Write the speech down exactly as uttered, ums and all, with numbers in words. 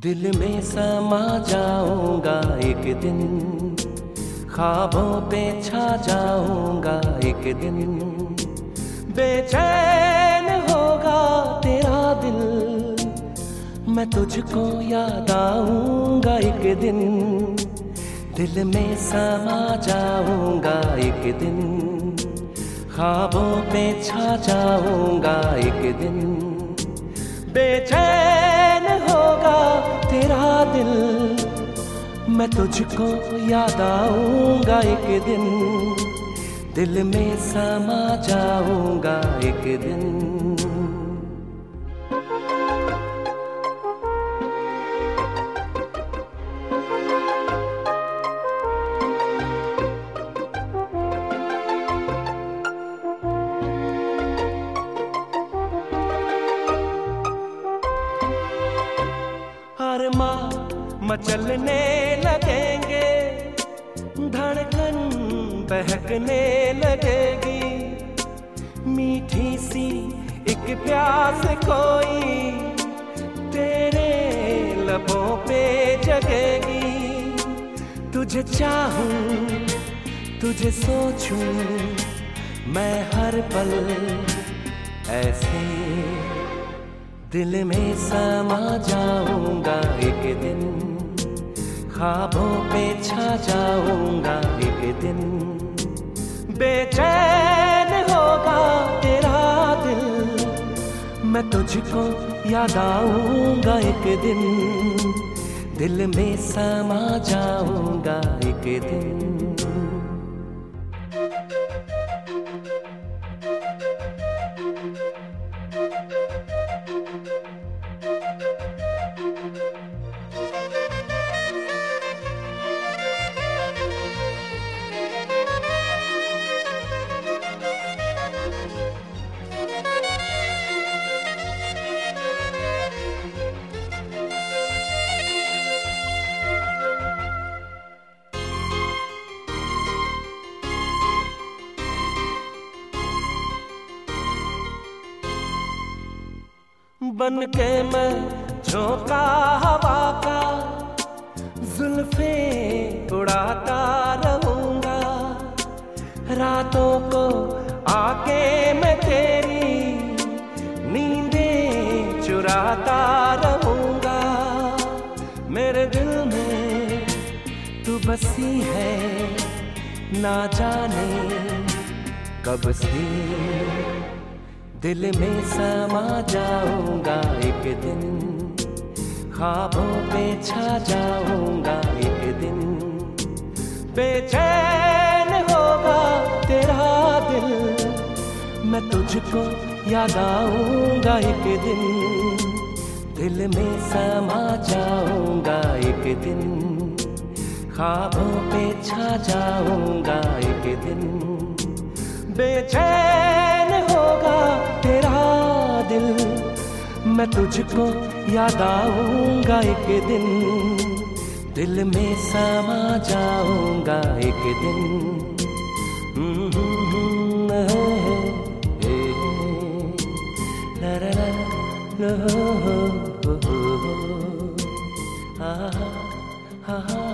दिल में समा जाऊंगा एक दिन, ख्वाबों पे छा जाऊंगा एक दिन। बेचैन होगा तेरा दिल, मैं तुझको याद आऊंगा एक दिन। दिल में समा जाऊंगा एक दिन, ख्वाबों पे छा जाऊंगा एक दिन। बेचैन होगा तेरा दिल, मैं तुझको याद आऊंगा एक दिन। दिल में समा जाऊंगा एक दिन। अरमां मचलने लगेंगे, धड़कन बहकने लगेगी। मीठी सी एक प्यास कोई तेरे लबों पे जगेगी। तुझे चाहूं तुझे सोचूं मैं हर पल ऐसे। दिल में समा जाऊंगा एक दिन, ख्वाबों पे छा जाऊंगा एक दिन। बेचैन होगा तेरा दिल, मैं तुझको याद आऊंगा एक दिन। दिल में समा जाऊंगा एक दिन। बन के मैं झोंका हवा का, जुल्फे उड़ाता रहूंगा। रातों को आके मैं तेरी नींदें चुराता रहूंगा। मेरे दिल में तू बसी है, ना जाने कब से। दिल में समा जाऊंगा एक दिन, ख्वाबों पे छा जाऊंगा एक दिन। बेचैन होगा तेरा दिल, मैं तुझको याद आऊंगा एक दिन। दिल में समा जाऊंगा एक दिन, ख्वाबों पे छा जाऊंगा एक दिन। बेचैन होगा तेरा दिल, मैं तुझको याद आऊंगा एक दिन। दिल में समा जाऊंगा एक दिन। ला ला ला ला,